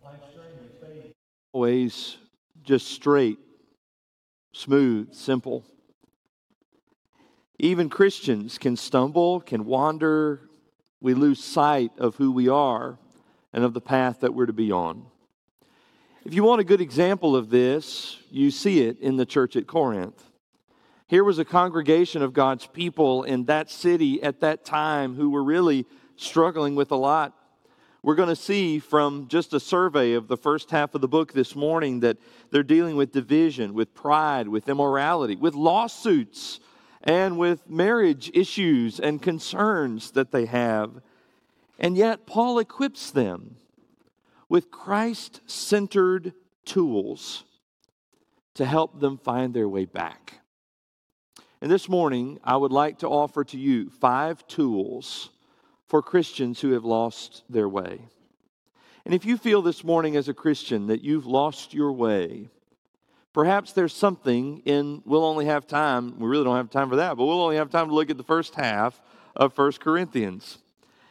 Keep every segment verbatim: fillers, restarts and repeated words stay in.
Always just straight, smooth, simple. Even Christians can stumble, can wander. We lose sight of who we are and of the path that we're to be on. If you want a good example of this, you see it in the church at Corinth. Here was a congregation of God's people in that city at that time who were really struggling with a lot. We're going to see from just a survey of the first half of the book this morning that they're dealing with division, with pride, with immorality, with lawsuits, and with marriage issues and concerns that they have. And yet Paul equips them with Christ-centered tools to help them find their way back. And this morning, I would like to offer to you five tools for Christians who have lost their way. And if you feel this morning as a Christian that you've lost your way, perhaps there's something in, we'll only have time, we really don't have time for that, but we'll only have time to look at the first half of First Corinthians.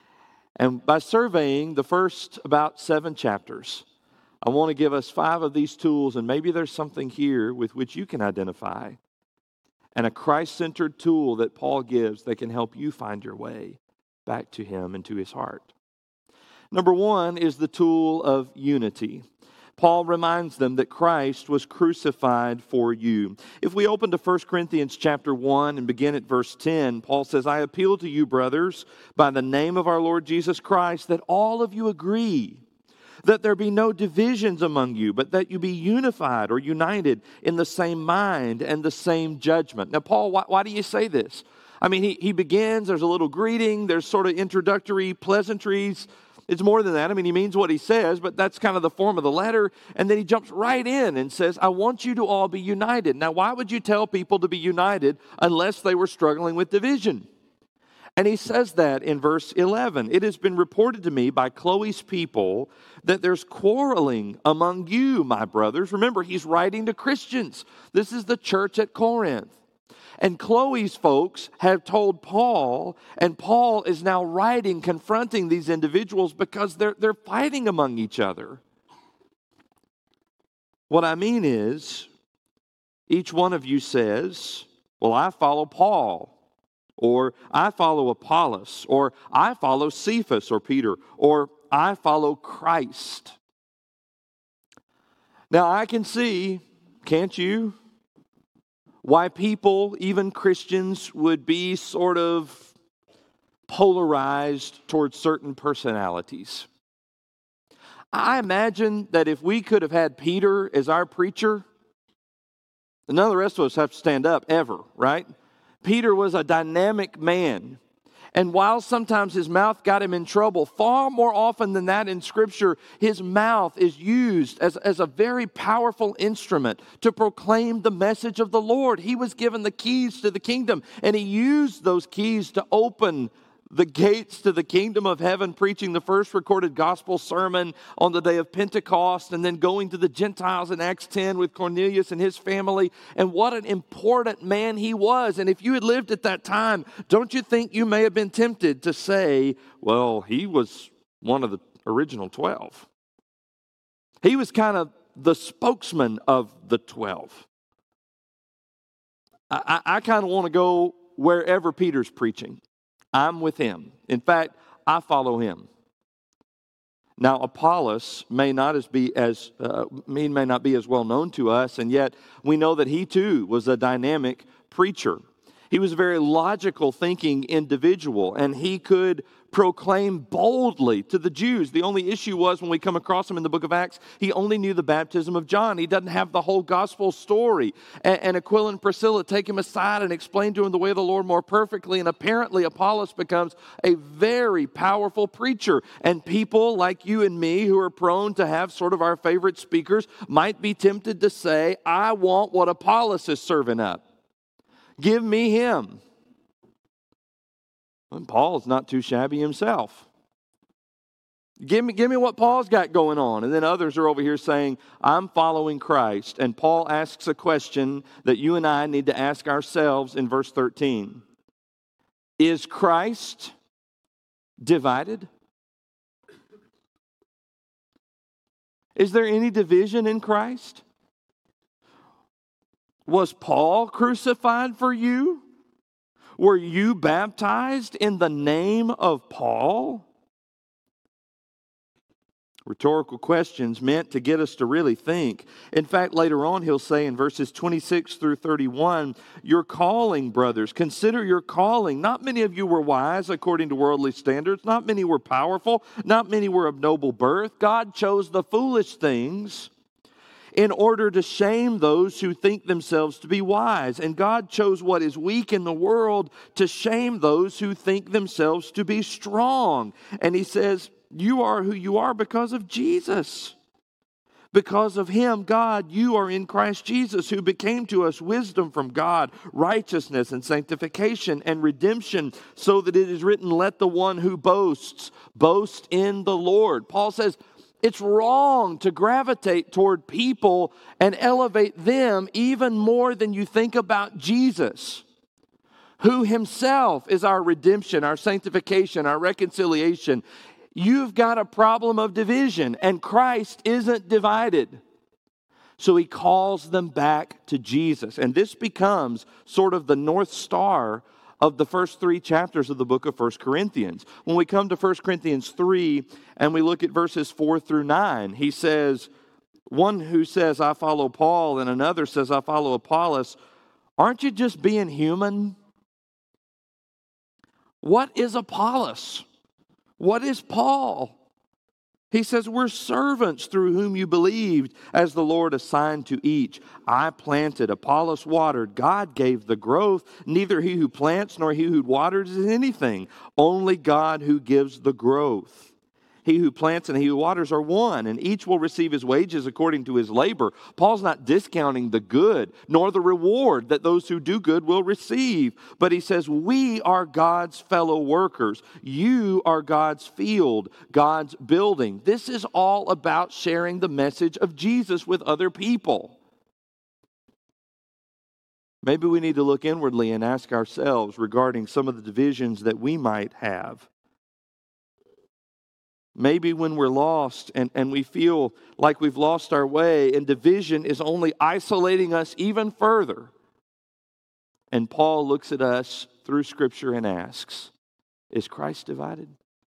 And by surveying the first about seven chapters, I want to give us five of these tools, and maybe there's something here with which you can identify, and a Christ-centered tool that Paul gives that can help you find your way back to him and to his heart. Number one is the tool of unity. Paul reminds them that Christ was crucified for you. If we open to First Corinthians chapter one and begin at verse ten, Paul says, I appeal to you, brothers, by the name of our Lord Jesus Christ, that all of you agree, that there be no divisions among you, but that you be unified or united in the same mind and the same judgment. Now, Paul, why, why do you say this? I mean, he, he begins, there's a little greeting, there's sort of introductory pleasantries. It's more than that. I mean, he means what he says, but that's kind of the form of the letter. And then he jumps right in and says, I want you to all be united. Now, why would you tell people to be united unless they were struggling with division? And he says that in verse eleven. It has been reported to me by Chloe's people that there's quarreling among you, my brothers. Remember, he's writing to Christians. This is the church at Corinth. And Chloe's folks have told Paul, and Paul is now writing, confronting these individuals because they're, they're fighting among each other. What I mean is, each one of you says, well, I follow Paul, or I follow Apollos, or I follow Cephas or Peter, or I follow Christ. Now I can see, can't you, why people, even Christians, would be sort of polarized towards certain personalities. I imagine that if we could have had Peter as our preacher, none of the rest of us have to stand up ever, right? Peter was a dynamic man. And while sometimes his mouth got him in trouble, far more often than that in Scripture, his mouth is used as, as a very powerful instrument to proclaim the message of the Lord. He was given the keys to the kingdom, and he used those keys to open the gates to the kingdom of heaven, preaching the first recorded gospel sermon on the day of Pentecost, and then going to the Gentiles in Acts ten with Cornelius and his family. And what an important man he was. And if you had lived at that time, don't you think you may have been tempted to say, well, he was one of the original twelve. He was kind of the spokesman of the twelve. I, I, I kind of want to go wherever Peter's preaching. I'm with him. In fact, I follow him. Now, Apollos may not as be as uh, may not be as well known to us, and yet we know that he too was a dynamic preacher. He was a very logical thinking individual, and he could proclaim boldly to the Jews. The only issue was when we come across him in the book of Acts, he only knew the baptism of John. He doesn't have the whole gospel story. And, and Aquila and Priscilla take him aside and explain to him the way of the Lord more perfectly. And apparently Apollos becomes a very powerful preacher. And people like you and me who are prone to have sort of our favorite speakers might be tempted to say, I want what Apollos is serving up. Give me him. And Paul's not too shabby himself. Give me, give me what Paul's got going on. And then others are over here saying, I'm following Christ. And Paul asks a question that you and I need to ask ourselves in verse thirteen. Is Christ divided? Is there any division in Christ? Was Paul crucified for you? Were you baptized in the name of Paul? Rhetorical questions meant to get us to really think. In fact, later on he'll say in verses twenty-six through thirty-one, your calling, brothers, consider your calling. Not many of you were wise according to worldly standards. Not many were powerful. Not many were of noble birth. God chose the foolish things in order to shame those who think themselves to be wise. And God chose what is weak in the world to shame those who think themselves to be strong. And he says, you are who you are because of Jesus. Because of him, God, you are in Christ Jesus, who became to us wisdom from God, righteousness and sanctification and redemption, so that it is written, let the one who boasts, boast in the Lord. Paul says, it's wrong to gravitate toward people and elevate them even more than you think about Jesus, who himself is our redemption, our sanctification, our reconciliation. You've got a problem of division, and Christ isn't divided. So he calls them back to Jesus. And this becomes sort of the North Star of the first three chapters of the book of First Corinthians. When we come to First Corinthians three and we look at verses four through nine, he says, one who says, I follow Paul, and another says, I follow Apollos. Aren't you just being human? What is Apollos? What is Paul? He says, we're servants through whom you believed, as the Lord assigned to each. I planted, Apollos watered, God gave the growth. Neither he who plants nor he who waters is anything, only God who gives the growth. He who plants and he who waters are one, and each will receive his wages according to his labor. Paul's not discounting the good, nor the reward that those who do good will receive. But he says, we are God's fellow workers. You are God's field, God's building. This is all about sharing the message of Jesus with other people. Maybe we need to look inwardly and ask ourselves regarding some of the divisions that we might have. Maybe when we're lost and, and we feel like we've lost our way and division is only isolating us even further. And Paul looks at us through Scripture and asks, is Christ divided?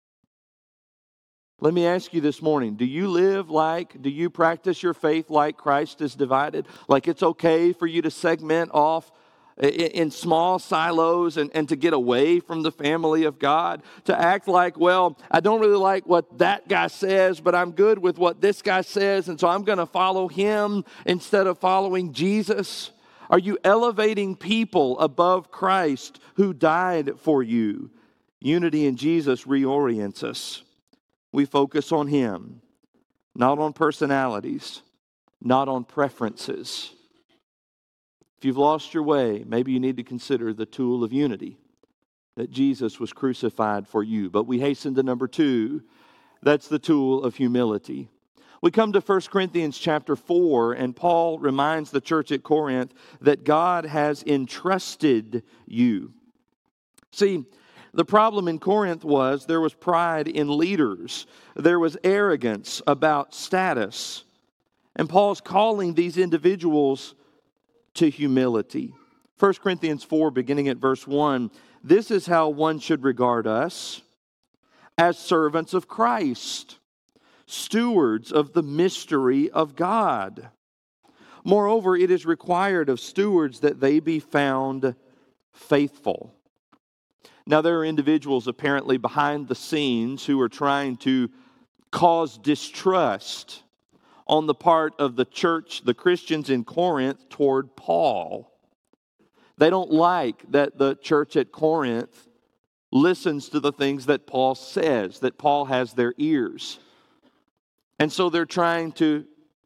Let me ask you this morning, do you live like, do you practice your faith like Christ is divided? Like it's okay for you to segment off in small silos and, and to get away from the family of God, to act like, well, I don't really like what that guy says, but I'm good with what this guy says, and so I'm going to follow him instead of following Jesus? Are you elevating people above Christ who died for you? Unity in Jesus reorients us. We focus on him, not on personalities, not on preferences. If you've lost your way, maybe you need to consider the tool of unity, that Jesus was crucified for you. But we hasten to number two, that's the tool of humility. We come to First Corinthians chapter four, and Paul reminds the church at Corinth that God has entrusted you. See, the problem in Corinth was there was pride in leaders. There was arrogance about status. And Paul's calling these individuals to humility. First Corinthians four, beginning at verse one, this is how one should regard us, as servants of Christ, stewards of the mystery of God. Moreover, it is required of stewards that they be found faithful. Now, there are individuals apparently behind the scenes who are trying to cause distrust on the part of the church, the Christians in Corinth, toward Paul. They don't like that the church at Corinth listens to the things that Paul says, that Paul has their ears. And so they're trying to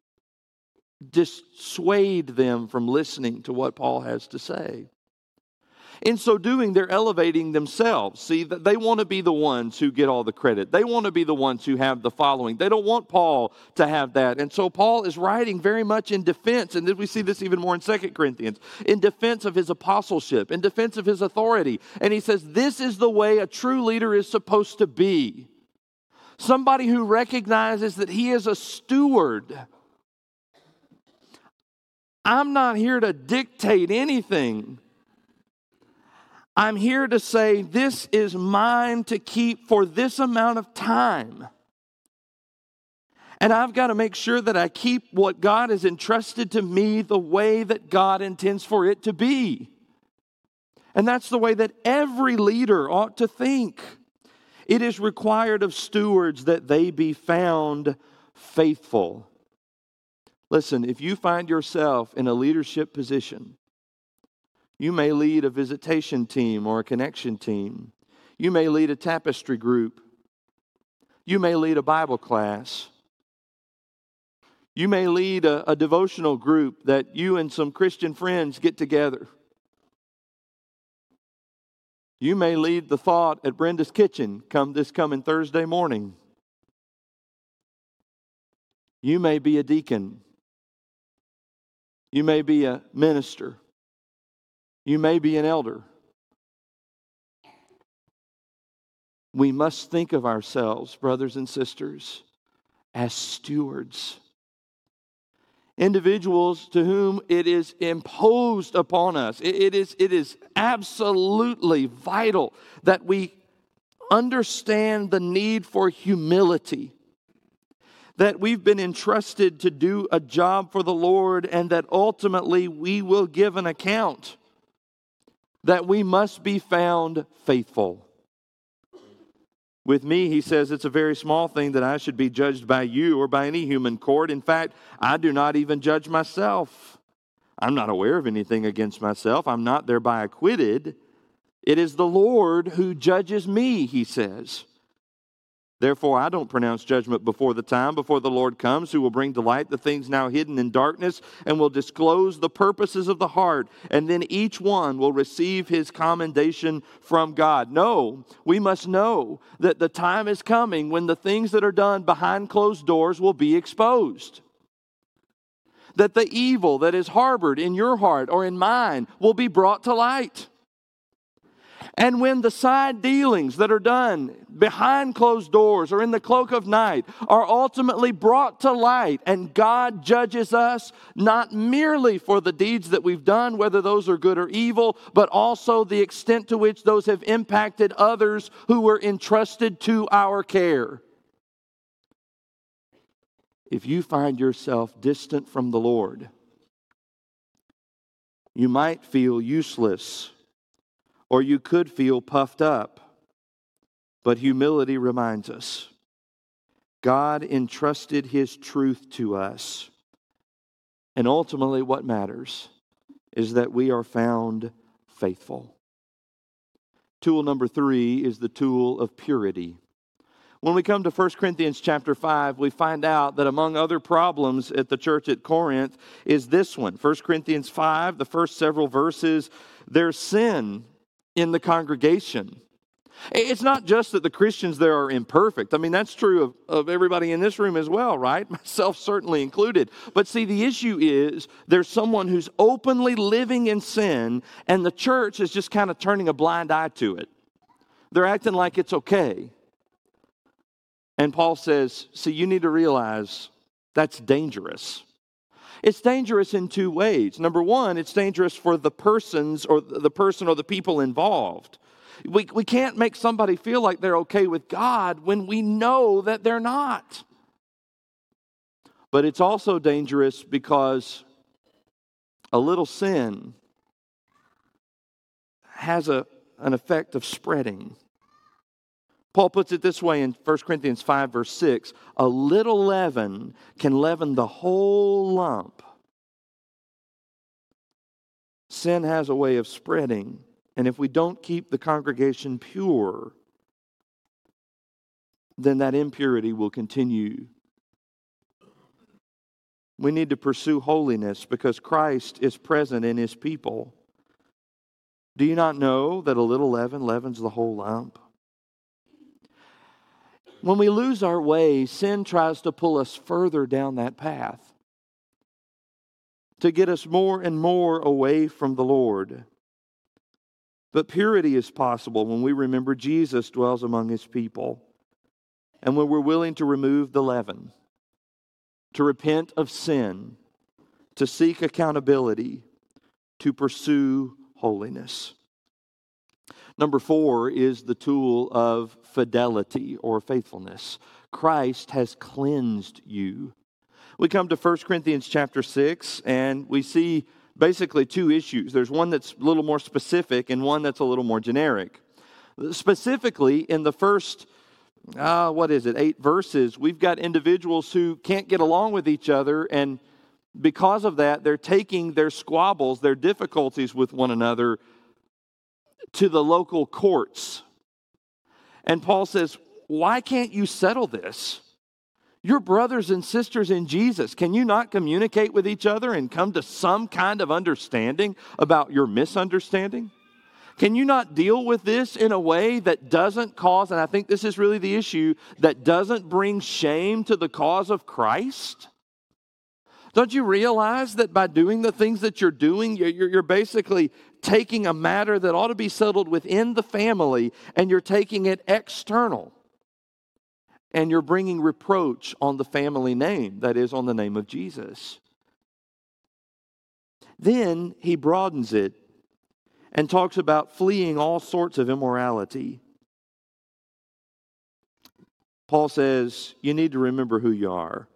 dissuade them from listening to what Paul has to say. In so doing, they're elevating themselves. See, they want to be the ones who get all the credit. They want to be the ones who have the following. They don't want Paul to have that. And so Paul is writing very much in defense, and we see this even more in Second Corinthians, in defense of his apostleship, in defense of his authority. And he says, this is the way a true leader is supposed to be. somebody who recognizes that he is a steward. I'm not here to dictate anything. I'm here to say, this is mine to keep for this amount of time. And I've got to make sure that I keep what God has entrusted to me the way that God intends for it to be. And that's the way that every leader ought to think. It is required of stewards that they be found faithful. Listen, if you find yourself in a leadership position, you may lead a visitation team or a connection team. You may lead a tapestry group. You may lead a Bible class. You may lead a, a devotional group that you and some Christian friends get together. You may lead the thought at Brenda's Kitchen come this coming Thursday morning. You may be a deacon. You may be a minister. You may be an elder. We must think of ourselves, brothers and sisters, as stewards. Individuals to whom it is imposed upon us. It, it, is, it is absolutely vital that we understand the need for humility. That we've been entrusted to do a job for the Lord and that ultimately we will give an account. That we must be found faithful. With me, he says, it's a very small thing that I should be judged by you or by any human court. In fact, I do not even judge myself. I'm not aware of anything against myself. I'm not thereby acquitted. It is the Lord who judges me, he says. Therefore, I don't pronounce judgment before the time, before the Lord comes, who will bring to light the things now hidden in darkness and will disclose the purposes of the heart. And then each one will receive his commendation from God. No, we must know that the time is coming when the things that are done behind closed doors will be exposed. That the evil that is harbored in your heart or in mine will be brought to light. And when the side dealings that are done behind closed doors or in the cloak of night are ultimately brought to light, and God judges us not merely for the deeds that we've done, whether those are good or evil, but also the extent to which those have impacted others who were entrusted to our care. If you find yourself distant from the Lord, you might feel useless. Or you could feel puffed up. But humility reminds us, God entrusted His truth to us. And ultimately what matters is that we are found faithful. Tool number three is the tool of purity. When we come to First Corinthians chapter five, we find out that among other problems at the church at Corinth is this one. First Corinthians five, the first several verses, there's sin in the congregation. It's not just that the Christians there are imperfect. I mean, that's true of, of everybody in this room as well, right? Myself certainly included. But see, the issue is there's someone who's openly living in sin, and the church is just kind of turning a blind eye to it. They're acting like it's okay. And Paul says, see, you need to realize that's dangerous. It's dangerous in two ways. Number one, it's dangerous for the persons or the person or the people involved. We, we can't make somebody feel like they're okay with God when we know that they're not. But it's also dangerous because a little sin has a, an effect of spreading. Paul puts it this way in First Corinthians five, verse six. A little leaven can leaven the whole lump. Sin has a way of spreading. And if we don't keep the congregation pure, then that impurity will continue. We need to pursue holiness because Christ is present in His people. Do you not know that a little leaven leavens the whole lump? When we lose our way, sin tries to pull us further down that path, to get us more and more away from the Lord. But purity is possible when we remember Jesus dwells among His people. and when we're willing to remove the leaven, to repent of sin, to seek accountability, to pursue holiness. Number four is the tool of fidelity or faithfulness. Christ has cleansed you. We come to First Corinthians chapter six, and we see basically two issues. There's one that's a little more specific and one that's a little more generic. Specifically, in the first, uh, what is it, eight verses, we've got individuals who can't get along with each other, and because of that, they're taking their squabbles, their difficulties with one another to the local courts. And Paul says, why can't you settle this? You're brothers and sisters in Jesus. Can you not communicate with each other and come to some kind of understanding about your misunderstanding? Can you not deal with this in a way that doesn't cause, and I think this is really the issue, that doesn't bring shame to the cause of Christ? Don't you realize that by doing the things that you're doing, you're, you're basically taking a matter that ought to be settled within the family and you're taking it external? And you're bringing reproach on the family name, that is, on the name of Jesus. Then he broadens it and talks about fleeing all sorts of immorality. Paul says, you need to remember who you are.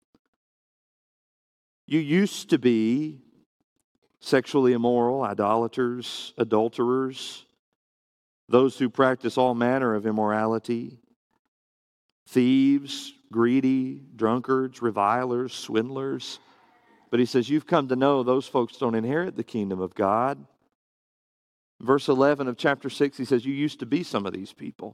You used to be sexually immoral, idolaters, adulterers, those who practice all manner of immorality, thieves, greedy, drunkards, revilers, swindlers. But he says, you've come to know those folks don't inherit the kingdom of God. Verse eleven of chapter six, he says, you used to be some of these people.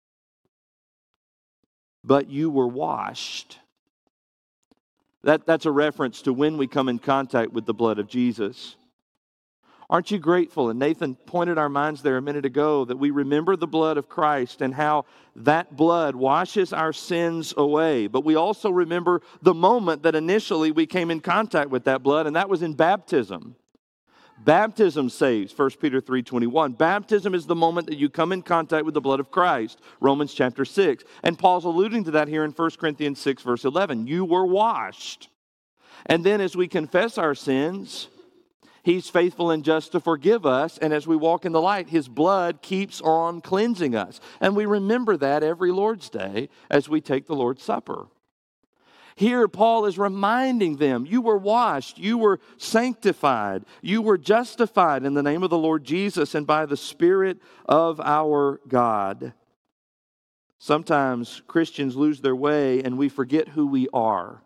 But you were washed. That, that's a reference to when we come in contact with the blood of Jesus. Aren't you grateful? And Nathan pointed our minds there a minute ago that we remember the blood of Christ and how that blood washes our sins away. But we also remember the moment that initially we came in contact with that blood, and that was in baptism. Baptism saves, First Peter three twenty-one. Baptism is the moment that you come in contact with the blood of Christ, Romans chapter six. And Paul's alluding to that here in First Corinthians six, verse eleven. You were washed. And then as we confess our sins, He's faithful and just to forgive us, and as we walk in the light, His blood keeps on cleansing us. And we remember that every Lord's Day as we take the Lord's Supper. Here, Paul is reminding them, you were washed, you were sanctified, you were justified in the name of the Lord Jesus and by the Spirit of our God. Sometimes Christians lose their way and we forget who we are.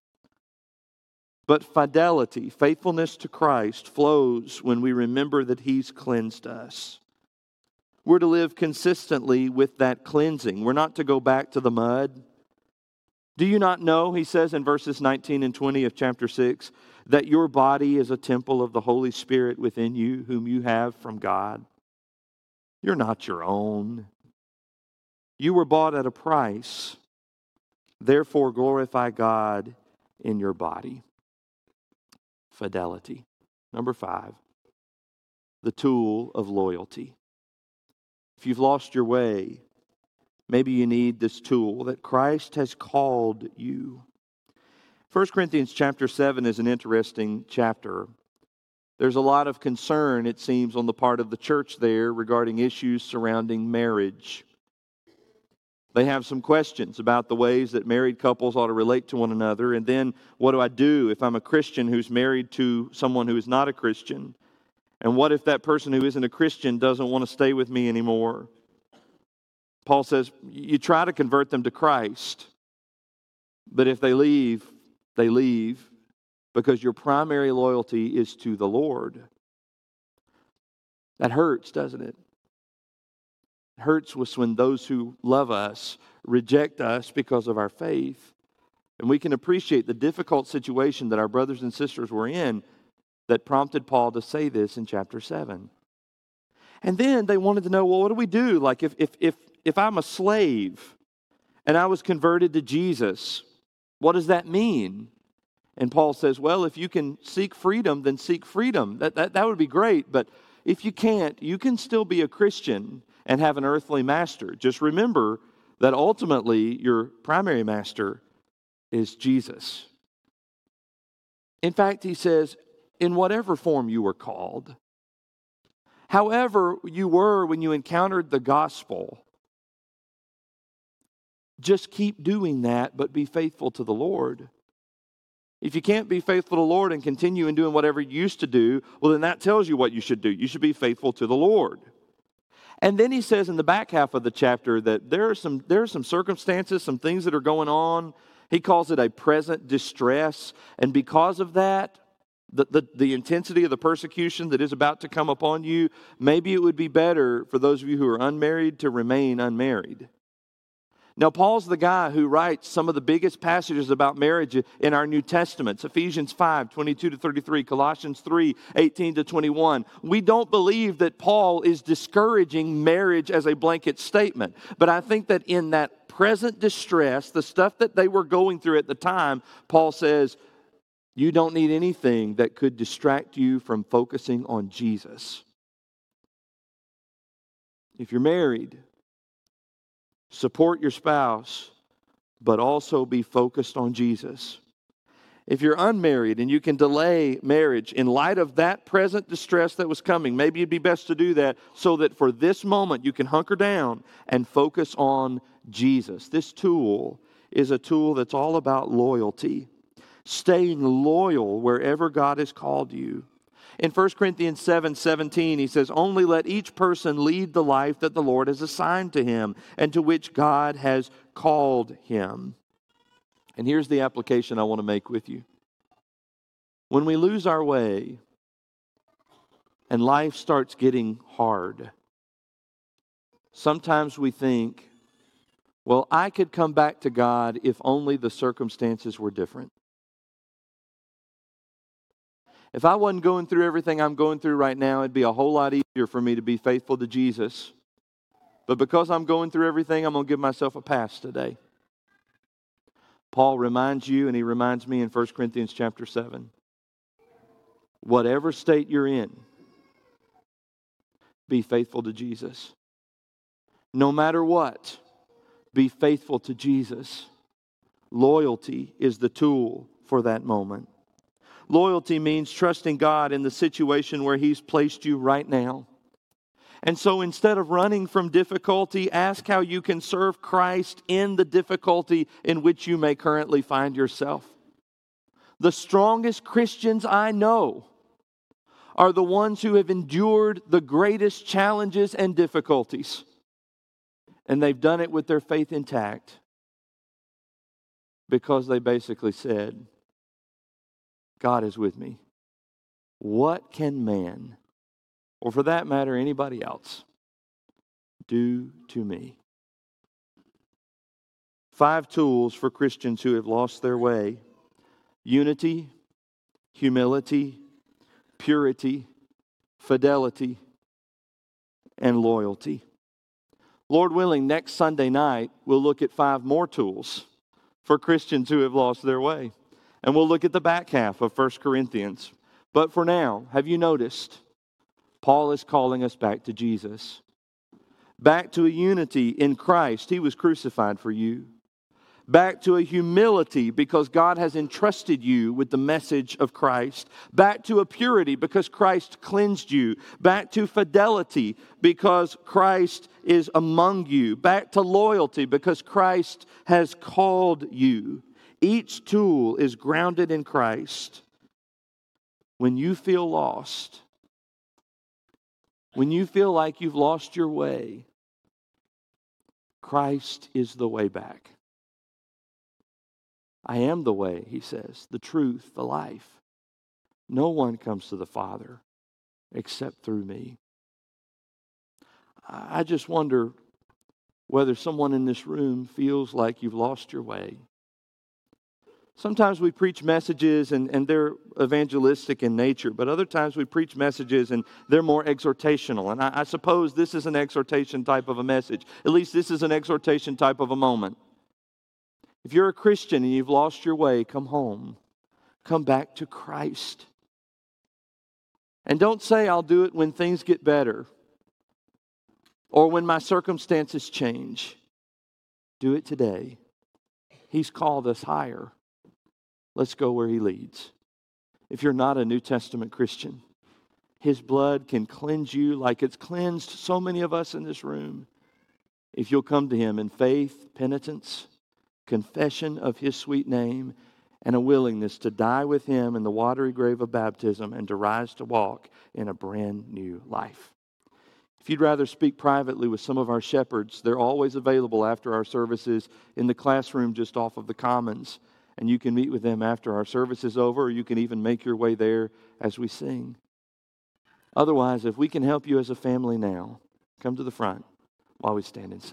But fidelity, faithfulness to Christ flows when we remember that He's cleansed us. We're to live consistently with that cleansing. We're not to go back to the mud. Do you not know, he says in verses nineteen and twenty of chapter six, that your body is a temple of the Holy Spirit within you, whom you have from God? You're not your own. You were bought at a price. Therefore, glorify God in your body. Fidelity. Number five, the tool of loyalty. If you've lost your way, maybe you need this tool that Christ has called you. First Corinthians chapter seven is an interesting chapter. There's a lot of concern, it seems, on the part of the church there regarding issues surrounding marriage. They have some questions about the ways that married couples ought to relate to one another. And then, what do I do if I'm a Christian who's married to someone who is not a Christian? And what if that person who isn't a Christian doesn't want to stay with me anymore? Paul says, you try to convert them to Christ. But if they leave, they leave because your primary loyalty is to the Lord. That hurts, doesn't it? Hurts was when those who love us reject us because of our faith. And we can appreciate the difficult situation that our brothers and sisters were in that prompted Paul to say this in chapter seven. And then they wanted to know, well, what do we do? Like if if if if I'm a slave and I was converted to Jesus, what does that mean? And Paul says, well, if you can seek freedom, then seek freedom. That that, that would be great. But if you can't, you can still be a Christian and have an earthly master. Just remember that ultimately your primary master is Jesus. In fact, he says, in whatever form you were called, however you were when you encountered the gospel, just keep doing that, but be faithful to the Lord. If you can't be faithful to the Lord and continue in doing whatever you used to do, well, then that tells you what you should do. You should be faithful to the Lord. And then he says in the back half of the chapter that there are some, there are some circumstances, some things that are going on. He calls it a present distress. And because of that, the, the, the intensity of the persecution that is about to come upon you, maybe it would be better for those of you who are unmarried to remain unmarried. Now, Paul's the guy who writes some of the biggest passages about marriage in our New Testaments. Ephesians five, twenty-two to thirty-three, Colossians three, eighteen to twenty-one. We don't believe that Paul is discouraging marriage as a blanket statement. But I think that in that present distress, the stuff that they were going through at the time, Paul says, you don't need anything that could distract you from focusing on Jesus. If you're married, support your spouse, but also be focused on Jesus. If you're unmarried and you can delay marriage in light of that present distress that was coming, maybe it'd be best to do that so that for this moment you can hunker down and focus on Jesus. This tool is a tool that's all about loyalty, staying loyal wherever God has called you. In First Corinthians seven seventeen, he says, only let each person lead the life that the Lord has assigned to him and to which God has called him. And here's the application I want to make with you. When we lose our way and life starts getting hard, sometimes we think, well, I could come back to God if only the circumstances were different. If I wasn't going through everything I'm going through right now, it'd be a whole lot easier for me to be faithful to Jesus. But because I'm going through everything, I'm going to give myself a pass today. Paul reminds you, and he reminds me in First Corinthians chapter seven, whatever state you're in, be faithful to Jesus. No matter what, be faithful to Jesus. Loyalty is the tool for that moment. Loyalty means trusting God in the situation where He's placed you right now. And so instead of running from difficulty, ask how you can serve Christ in the difficulty in which you may currently find yourself. The strongest Christians I know are the ones who have endured the greatest challenges and difficulties. And they've done it with their faith intact because they basically said, God is with me. What can man, or for that matter, anybody else, do to me? Five tools for Christians who have lost their way: unity, humility, purity, fidelity, and loyalty. Lord willing, next Sunday night, we'll look at five more tools for Christians who have lost their way. And we'll look at the back half of First Corinthians. But for now, have you noticed? Paul is calling us back to Jesus. Back to a unity in Christ. He was crucified for you. Back to a humility because God has entrusted you with the message of Christ. Back to a purity because Christ cleansed you. Back to fidelity because Christ is among you. Back to loyalty because Christ has called you. Each tool is grounded in Christ. When you feel lost, when you feel like you've lost your way, Christ is the way back. I am the way, he says, the truth, the life. No one comes to the Father except through me. I just wonder whether someone in this room feels like you've lost your way. Sometimes we preach messages and, and they're evangelistic in nature, but other times we preach messages and they're more exhortational. And I, I suppose this is an exhortation type of a message. At least this is an exhortation type of a moment. If you're a Christian and you've lost your way, come home. Come back to Christ. And don't say, I'll do it when things get better or when my circumstances change. Do it today. He's called us higher. Let's go where He leads. If you're not a New Testament Christian, His blood can cleanse you like it's cleansed so many of us in this room. If you'll come to Him in faith, penitence, confession of His sweet name, and a willingness to die with Him in the watery grave of baptism and to rise to walk in a brand new life. If you'd rather speak privately with some of our shepherds, they're always available after our services in the classroom just off of the Commons. And you can meet with them after our service is over, or you can even make your way there as we sing. Otherwise, if we can help you as a family now, come to the front while we stand and sing.